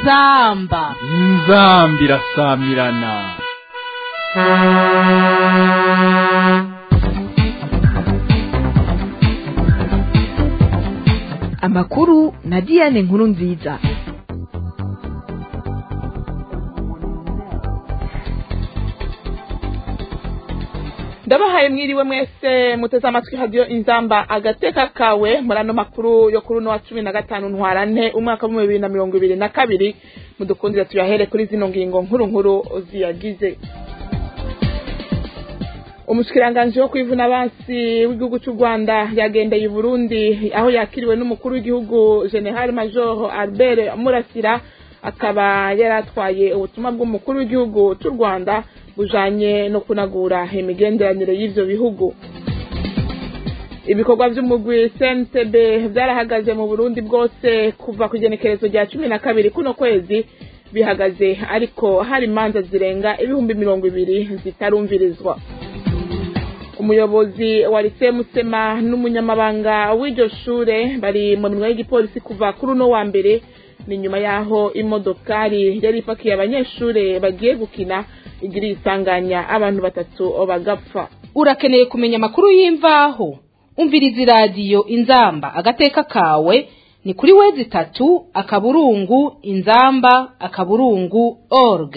inzamba irasamirana. Amakuru na Diane Nkuru Nziza. Ndabahaye mwiriwe mwese muteze amatwi radio Inzamba agateka kawe murano makuru yo kuri no wa 15 ntwarante umwaka wa 2022 mudukundira tuyahere kuri zino ngingo nkuru ziyagize. Umushikiranganje wo kwivuna abansi w'igihugu cy'u Rwanda yagendeye i Burundi aho yakiriwe n'umukuru w'igihugu General Major Albert Murasira akaba yaratwaye ubutumwa bw'umukuru w'igihugu cy'u Rwanda bujanye no kunagura imigenderanire y'ivyo bihugu. Ibikorwa vy'umugwi CNTB byarahagaze mu Burundi bwose kuva ku igenekerezo rya 12 kuno kwezi bihagaze, ariko hari imanza zirenga 220 zitarumvirizwa. Umuyobozi wa Lycée Musema n'umunyamabanga w'iryo shure bari mu minwe y'igipolisi kuva kuri no wa mbere, ni nyuma yaho imodokari yari ipakiye abanyeshure bagiye gukina igiri isanganya abantu batatu bagapfa. Urakeneye kumenya makuru y'imvaho? Umviriza radio Inzamba agateka kawe ni kuri wezi 3 inzamba.org.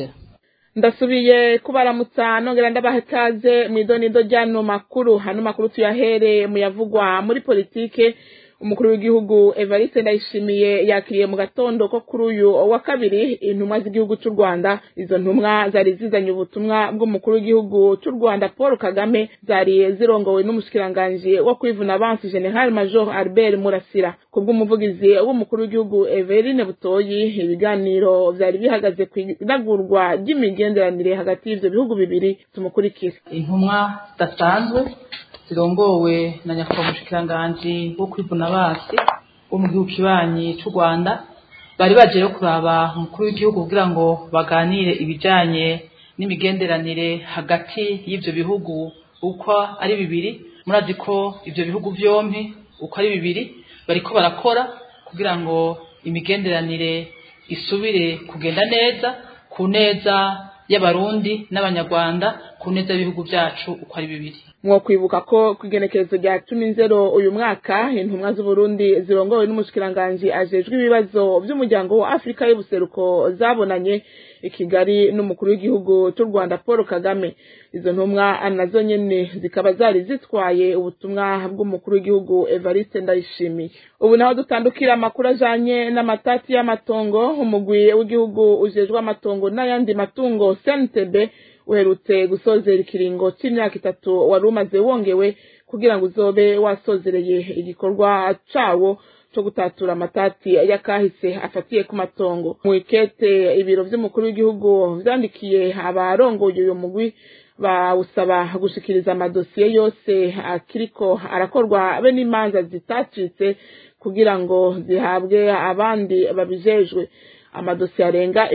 Ndasubiye kubaramutsa nongera ndabahekaze mu idonido ryano makuru. Hano makuru tuyahere muyavugwa muri politike. Umukuru w'igihugu Evariste Ndayishimiye yakiriye mu gatondo ko kuri uyu wa kabiri intumwa z'igihugu cy'u Rwanda. Izo ntumwa zari zizanye ubutumwa bw'umukuru w'igihugu cy'u Rwanda Paul Kagame, zari zirongowe n'umushikiranganje wo kwivuna abansi General Major Albert Murasira. Kubw'umuvugizi w'umukuru w'igihugu Everine Butoyi, ibiganiro vyari bihagaze kwinagurwa ry'imigenderanire hagati y'ivyo bihugu bibiri. Tumukurikire. Intumwa zidasanzwe zirongowe na nyakubahwa mushikiranganje wo kwivuna abansi wo mu gihugu kibanyi cy'u Rwanda bari baje yo kuraba umukuru w'igihugu kugira ngo baganire ibijanye n'imigenderanire hagati y'ivyo bihugu uko ari bibiri. Murazi ko ivyo bihugu vyompi uko ari bibiri bariko barakora kugira ngo imigenderanire isubire kugenda neza ku neza y'abarundi n'abanyarwanda, ku neza y'ibihugu byacu uko ari bibiri. Mwo kwibuka ko kwigenekerezo rya 10 uyu mwaka intumwa z'u Burundi zirongowe n'umushikiranganje ajejwe ibibazo by'umuryango wa Afrika y'ubuseruko zabonanye i Kigali n'umukuru w'igihugu cy'u Rwanda Paul Kagame. Izo ntumwa nazo nyene zikaba zari zitwaye ubutumwa bw'umukuru w'igihugu Evariste Ndayishimiye. Ubu naho dutandukira amakuru ajanye n'amatati y'amatongo. Umugwi w'igihugu ujejwe amatongo n'ayandi matungo CNTB uherutse gusozera ikiringo cy'imyaka 3 wari umaze wongewe kugira ngo uzobe wasozereye igikorwa cawo cyo gutatura amatati yakahise afatiye ku matongo. Mu ikete ibiro vy'umukuru w'igihugu vyandikiye abarongoye uyu mugwi bawusaba gushikiriza amadosiye yose akiriko arakorwa be n'imanza zitacitse kugira ngo zihabwe abandi babijejwe. Amadosiye arenga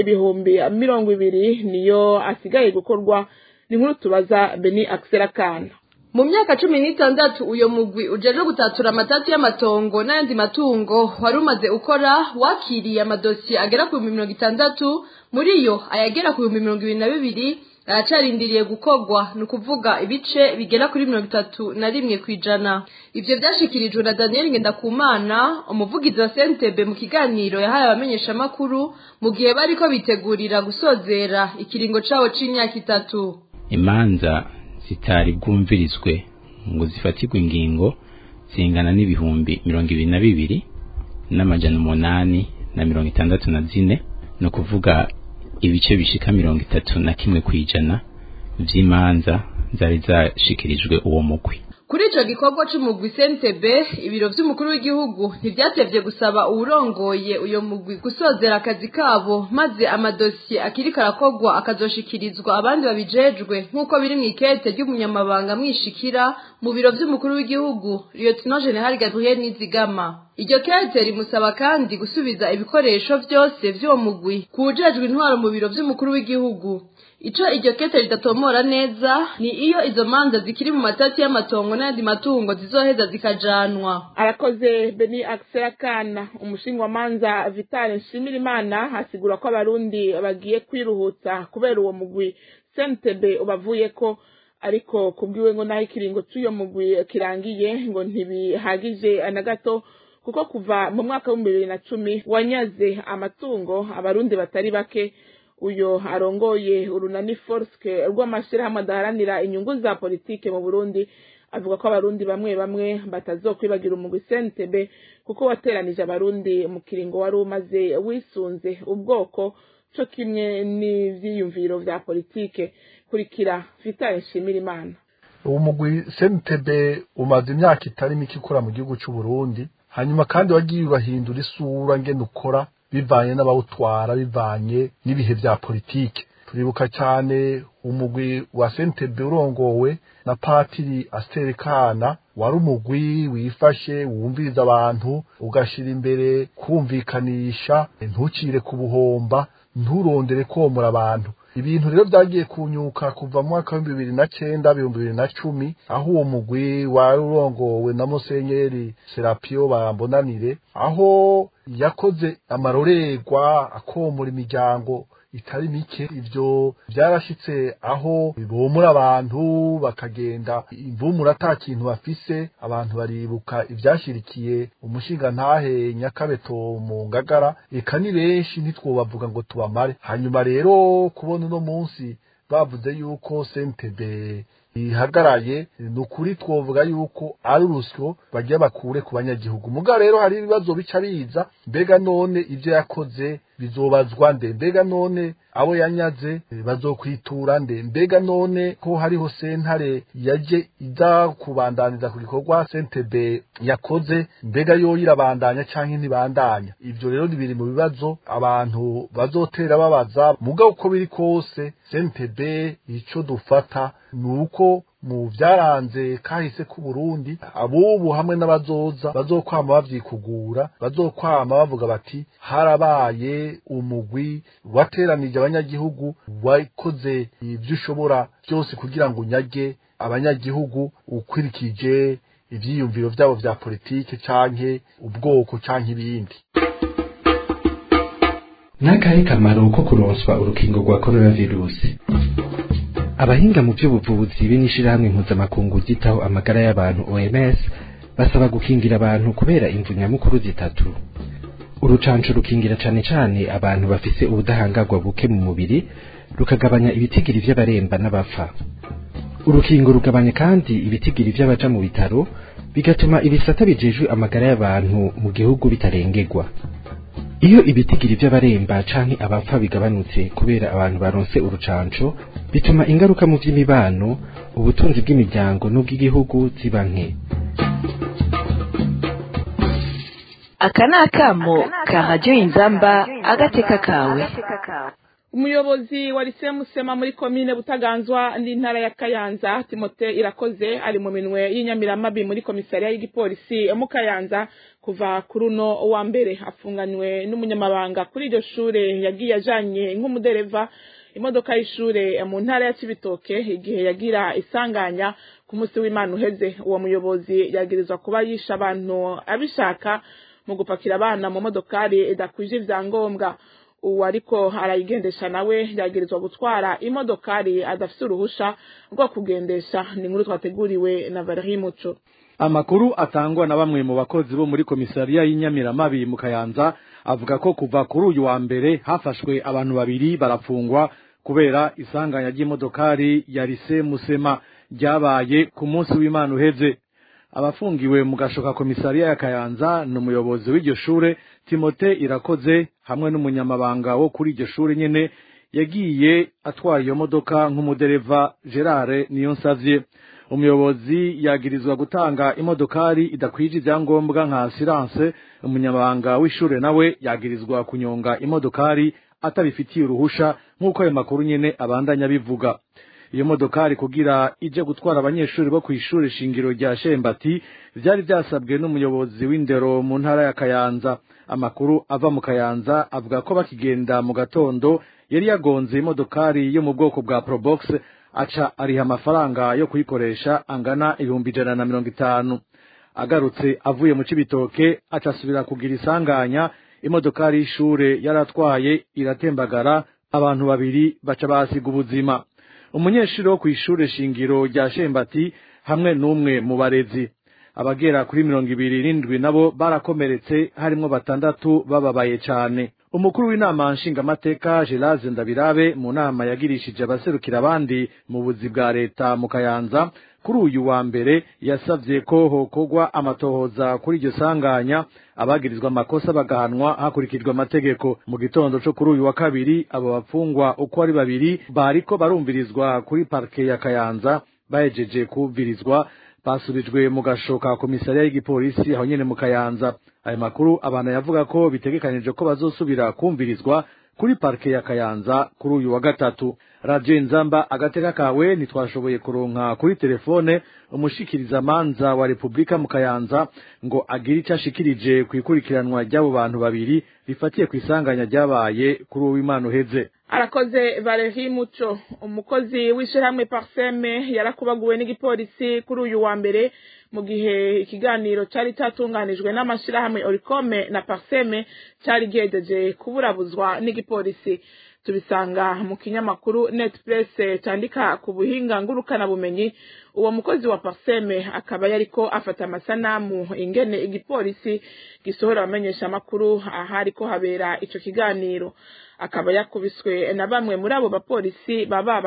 200 niyo asigaye gukorwa. Ni nkuru tubaza Beni Axel Kana. Mu myaka 16 uyo mugwi ujeje gutatura amatati y'amatongo n'ayandi matungo wari umaze ukora wakiriye amadosiye agera ku 60, muri yo ayagera ku 22 aracarindiriye gukorwa, nukuvuga ibice bigera kuri 31%. Ivyo byashikirijwe na Daniel Ngendakumana, umuvugizi wa CNTB mu kiganiro yahaye abamenyesha makuru mu gihe bariko bitegurira gusozera ikiringo cawo c'imyaka 3. Imanza zitari bwumvirizwe ngo zifatirwe ingingo zingana n'ibihumbi 22 n'amajana 864, no kuvuga ibice bishika 31% vy'imanza zari zashikirijwe uwo mugwi. Kuri ico gikorwa c'umugwi CNTB, ibiro vy'umukuru w'igihugu ntivyatevye gusaba uwurongoye uyo mugwi gusozera akazi kabo, maze amadosiye akiriko arakorwa akazoshikirizwa abandi babijejwe nk'uko biri mu ikete ry'umunyamabanga mwishikira mu biro vy'umukuru w'igihugu Lieutenant General Gabriel Nizigama. Iryo kete rimusaba kandi gusubiza ibikoresho vyose vy'uwo mugwi kujejwe intwaro mu biro vy'umukuru w'igihugu. ico iryo kete ridatomora neza ni iyo izo manza zikiri mu matati y'amatongo n'ayandi matungo zizoheza zikajanwa. Arakoze Beni Akserakana. Umushingwamanza Vital Nshimirimana hasigura ko abarundi bagiye kwiruhutsa kubera uwo mugwi CNTB ubavuyeko, ariko kubwiwe ngo naho ikiringo cy'uyo mugwi kirangiye ngo ntibihagije na gato, kuko kuva mu mwaka wa 2010 wanyaze amatungo abarundi batari bake. Uyo arongoye urunani Forske rw'amashirahamwe adaharanira inyungu za politike mu Burundi avuga ko abarundi bamwe batazokwibagira umugwi CNTB kuko wateranije abarundi mu kiringo wari umaze wisunze ubwoko cyo kimwe n'ivyiyumviro vya politike. Kurikira Vital Nshimirimana. Umugwi CNTB umaze imyaka itari mike ukora mu gihugu cy'u Burundi, hanyuma kandi wagiye bahindura isura ngene ukora bivanye n'abawutwara, bivanye n'ibihe vya politike. Turibuka cyane umugwi wa CNTB urongowe na Patiri Asterekana, wari umugwi wifashe wumviriza abantu, ugashira imbere kumvikanisha, ntucire ku buhomba, nturondere komora abantu. Ibintu rero byagiye kunyuka kuva mu mwaka wa 2009 2010, aho uwo mugwi wari urongowe na Musenyeri Serapio Barambonanire, aho yakoze amarorerwa akomora imiryango itari mike. Ivyo byarashitse aho bibomura abantu bakagenda imvumura ata kintu bafise. Abantu baribuka ivyashirikiye umushinga ntahe Nyakabeto mu Ngagara, eka ni benshi ntitwobavuga ngo tubamare. Hanyuma rero kubona no munsi bavuze yuko CNTB ihagaraye, nukuri twovuga yuko ari urusyo bagiye bakure ku banyagihugu. Muga rero hari ibibazo bica biza, mbega none ivyo yakoze bizobazwa nde? Mbega none abo yanyaze bazokwitura nde? Mbega none ko hariho sentare yaje iza kubandaniza ku gikorwa CNTB yakoze, mbega yo irabandanya canke ntibandanya? Ivyo rero biri mu bibazo abantu bazotera babaza. Muga uko biri kose CNTB ico dufata nuko mu vyaranze kahise ku Burundi, abubu hamwe n'abazoza bazokwama bavyikugura, bazokwama bavuga bati harabaye umugwi wateranije abanyagihugu, wakoze ivyo ushobora byose kugira ngo unyage abanyagihugu ukwirikije ivyiyumviro vyabo vya politike canke ubwoko canke ibindi. Nakahe kamaro ko kuronswa urukingo rwa coronavirus? Abahinga mu by'ubuvuzi b'inishirahamwe mpuzamakungu ryitaho amagara y'abantu OMS basaba gukingira abantu kubera imvu nyamukuru zitatu. Urucanco rukingira cane cane abantu bafise ubudahangarwa buke mu mubiri, rukagabanya ibitigiri vy'abaremba n'abapfa. Urukingo rugabanya kandi ibitigiri vy'abaja mu bitaro, bigatuma ibisata bijejwe amagara y'abantu mu gihugu bitarengerwa. Iyo ibitigiri vy'abaremba canke abapfa bigabanutse kubera abantu baronse urucanco, bituma ingaruka mu vy'imibano, ubutunzi bw'imiryango n'ubw'igihugu ziba nke. Akanakamo ka Radio Inzamba agateka kawe. Umuyobozi wa Lycée Musema muri komine Butaganzwa n'intara ya Kayanza, Timote Irakoze, ari mu minwe y'Inyamiramabi muri komisariya y'igipolisi mu Kayanza kuva kuri uno wa mbere. Afunganywe n'umunyamabanga kuri iryo shure yagiye ajanye nk'umudereva imodoka y'ishure mu ntara ya Cibitoke igihe yagira isanganya ku munsi w'Imana uheze. Uwo muyobozi yagirizwa kuba yisha abantu abishaka mu gupakira abana mu modokari idakwije ivyangombwa. Uwo ariko arayigendesha nawe yagirizwa gutwara imodokari adafise uruhusha rwo kugendesha. Ni inkuru twateguriwe na Valerie Muco. Amakuru atangwa na bamwe mu bakozi bo muri komisariya y'Inyamiramabi mu Kayanza avuga ko kuva kuri uyu wa mbere hafashwe abantu babiri barafungwa kubera isanganya ry'imodokari ya Lycée Musema ryabaye ku munsi w'Imana uheze. Abafungiwe mu gashoka komisariya ya Kayanza n'umuyobozi w'iryo shure Timote Irakoze hamwe n'umunyamabanga wo kuri iryo shure nyene yagiye atwara iyo modoka nk'umudereva Gerard Niyonsavye. Umuyobozi yagirizwa gutanga imodokari idakwije ivyangombwa nka assurance. Umunyamabanga w'ishure nawe yagirizwa kunyonga imodokari atabifitiye uruhusha nk'uko ayo makuru nyene abandanya bivuga. Iyo modokari kugira ije gutwara abanyeshuri bo kw'ishure shingiro rya Shembati vyari vyasabwe n'umuyobozi w'indero mu ntara ya Kayanza. Amakuru ava mu Kayanza avuga ko bakigenda mu gatondo yari yagonze imodokari yo mu bwoko bwa Probox aca ariha amafaranga yo kuyikoresha angana 150. Agarutse avuye mu Cibitoke aca asubira kugira isanganya imodokari y'ishure yaratwaye iratembagara abantu babiri baca basiga ubuzima. Umunyeshuri wo kw'ishure shingiro rya Shembati hamwe n'umwe mu barezi. Abagera kuri 27 nabo barakomeretse harimwo 6 bababaye cane. Umukuru w'inama nshingamateka Gerard Ndabirabe mu nama yagirishije abaserukira abandi mu buzi bwa leta mu Kayanza kuri uyu wa mbere yasavye ko hokogwa amatohoza kuri iryo sanganya abagirizwa amakosa bagahanwa hakurikijwe amategeko. Mu gitondo cyo kuri uyu wa kabiri abo bapfungwa uko ari babiri bariko barumvirizwa kuri parke ya Kayanza bahejeje kuvirizwa basubijwe mu gashoka komisariya y'igipolisi aho nyene mu Kayanza. Ayo makuru abantu yavuga ko bitegekanije ko bazosubira kumvirizwa kuri parke ya Kayanza kuri uyu wa gatatu. Radio Inzamba agateka kawe nitwashoboye kuronka kuri telefone umushikiriza manza wa Republika mu Kayanza ngo agire icashikirije kwikurikiranwa ry'abo bantu babiri rifatiye kwisanganya ryabaye kuri uw'Imana uheze. Arakoze Valerie Muco, umukozi w'ishirahamwe Parseme yarakubaguwe n'igipolisi kuri uyu wa mbere mu gihe ikiganiro cari catunganijwe n'amashirahamwe Oricome na Parseme cari gihejeje kuburabuzwa n'igipolisi. Tubisanga mu kinyamakuru Netpress candika ku buhinga ngurukana bumenyi. Uwo mukozi wa Parseme akaba yariko afata amasanamu ingene igipolisi gisohora abamenyesha makuru ahariko habera ico kiganiro. Akaba yakubiswe na bamwe muri abo bapolisi baba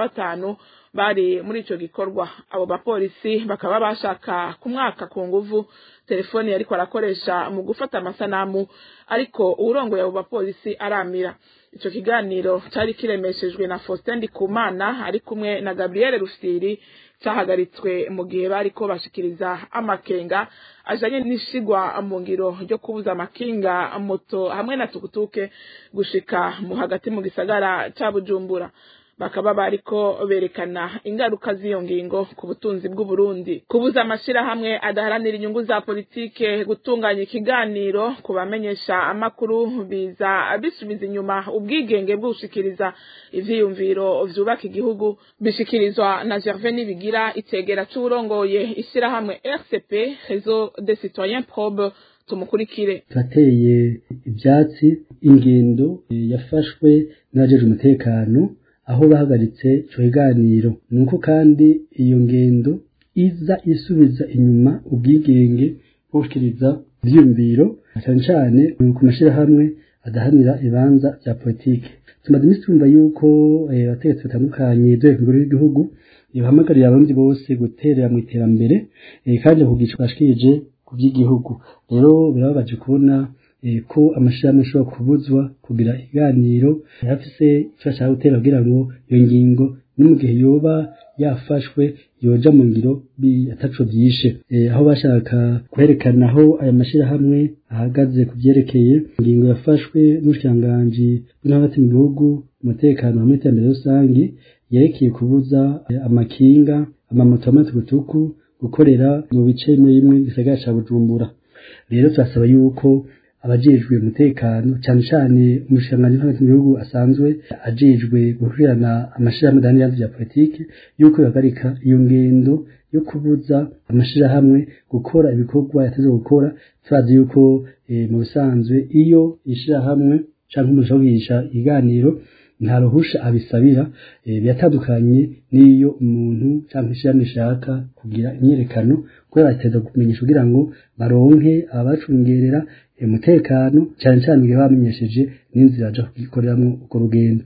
15 bari muri ico gikorwa. Abo bapolisi bakaba bashaka kumwaka ku nguvu telefoni yariko arakoresha mu gufata amasanamu, ariko urongoye abo bapolisi aramira. Ico kiganiro cari kiremeshejwe na Faustin Ndikumana ari kumwe na Gabriel Rufsiri, cahagaritswe mu gihe bariko bashikiriza amakenga ajanye n'ishigwa mu ngiro ryo kubuza amakinga moto hamwe na tukutuke gushika mu hagati mu gisagara ca Bujumbura. Bakaba bariko berekana ingaruka z'iyo ngingo ku butunzi bw'u Burundi. Kubuza amashira hamwe adaharanira inyungu za politike gutunganya ikiganiro kubamenyesha amakuru biza bisubiza inyuma ubwigenge bw'ushikiriza ivyiyumviro vyubaka igihugu, bishikirizwa na Gervais Nibigira itegera c'urongoye ishira hamwe RCP Réseau des Citoyens Probe. Tumukurikire. Twateye ivyatsi ingendo yafashwe n'abajeje umutekano aho bahagaritse ico kiganiro. Nuko kandi iyo ngendo iza isubiza inyuma ubwigenge bw'ushikiriza ivyiyumviro cyane cyane ku mashirahamwe adahanira ibanza bya politike. Tumaze imisi twumva yuko abategetsi batandukanye b'ingoro y'igihugu bahamagarira abandi bose guterera mu iterambere kandi kugica bashikije ku by'igihugu. Rero birababaje kubona ko amashirahamwe ashobora kubuzwa kugira iganiro yafise ifasha gutera kugira ngo iyo ngingo no mu gihe yoba yafashwe yoja mu ngiro ataco byishe. Aho bashaka kwerekana aho aya mashirahamwe ahagaze kuvyerekeye ingingo yafashwe n'ubushikiranganje bw'hagati mu gihugu umutekano hamwe n'iterambere rusangi yerekeye kubuza amakinga amamoto y'amatukutuku gukorera mu bice bimwe gisagara ca Bujumbura. Rero turasaba yuko abajejwe umutekano cyane cyane umushikiranganji w'hagati mu gihugu asanzwe ajejwe gukurikirana amashirahamwe adaharanira vya politike yuko yagarika iyo ngendo yo kubuza amashirahamwe gukora ibikorwa yateze gukora. Turazi yuko mu bisanzwe iyo ishirahamwe canke umuntu awigisha iganiro nta ruhusha abisabira, biratandukanye n'iyo umuntu canke ishirahamwe ishaka kugira imyerekano kubera ateza kumenyesha kugira ngo baronke abacungerera umutekano cyane cyane igihe bamenyesheje n'inzira aja kugikoreramo uko rugendo.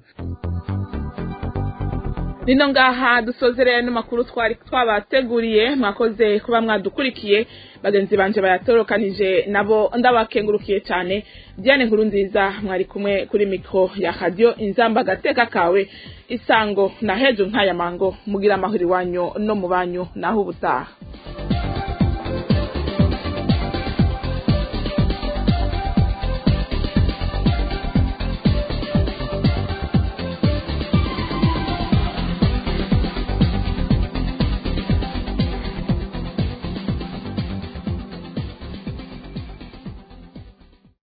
Nino ngaha dusozereye n'amakuru twari twabateguriye. Mwakoze kuba mwadukurikiye. Bagenzi banje bayatorokanije nabo ndabakengurukiye cyane. Diane Nkurunziza mwari kumwe kuri mikro ya Radio Inzamba agateka kawe. Isango na hejo nkaya mango mugira amahuri wanyu no mubanyu naho ubutaha.